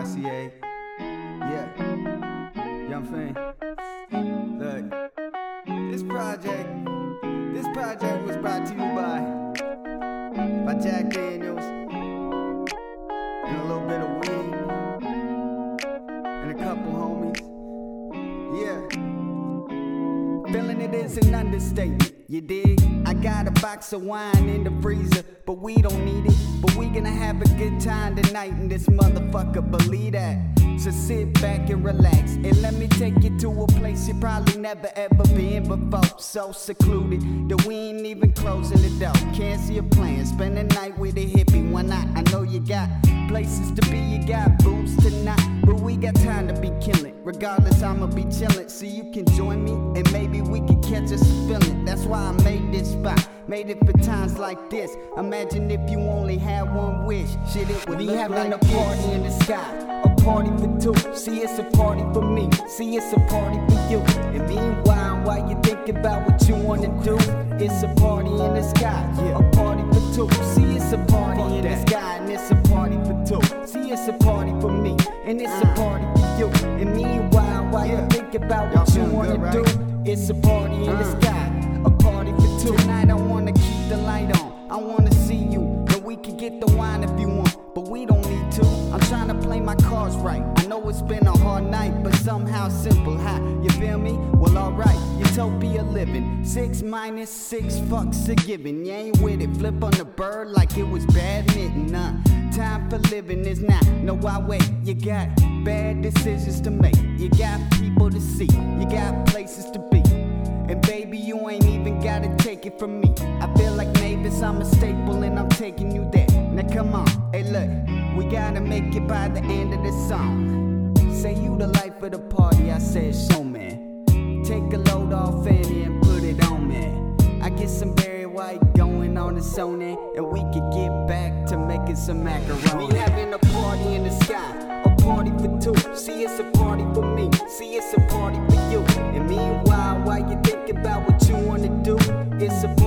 ICA. Yeah. Young Fame. Look. This project was brought to you by Jack Daniels and a little bit of weed and a couple homies. Yeah. Feeling it is an understatement, you dig? I got a box of wine in the freezer, but we don't need it. But we gonna have a good time tonight in this motherfucker, believe that. So sit back and relax, and let me take you to a place you probably never ever been before. So secluded that we ain't even closing the door. Can't see a plan, spend the night with a hippie. Why not? I know you got places to be, you got booze tonight, but we got time to be killing. Regardless, I'ma be chilling, so you can join me, and maybe we can catch us a feeling. That's why I made this spot, made it for times like this. Imagine if you only had one wish, shit, it would be having like a party in the sky. A party for two, see it's a party for me, see it's a party for you. And meanwhile, while you think about what you wanna do, it's a party in the sky, yeah. A party for two, see it's a party in the sky, and it's a party for two. See it's a party for me, and it's a party for you. And meanwhile, while you think about what you wanna do, it's a party in the sky, a party for two. Tonight I wanna keep the light on, I wanna see you, and we can get the wine if you want, but we don't need to. I'm trying to play my cards right. I know it's been a hard night, but somehow simple, huh? You feel me? Well, alright, utopia living. 6 minus 6 fucks a given. You ain't with it, flip on the bird like it was badminton, Time for living is now. No, I wait. You got bad decisions to make. You got people to see. You got places to be. And baby, you ain't even gotta take it from me. I feel like Mavis, I'm a staple and I'm taking you there. Now come on, hey look, we gotta make it by the end of this song. Say you the life of the party, I said show man. Take a load off Fanny and put it on me. I get some Barry White going on the Sony, and we can get back to making some macaroni. We having a party in the sky, a party for two. See it's a party for me, see it's a party for you. And meanwhile, while you think about what you wanna do, it's a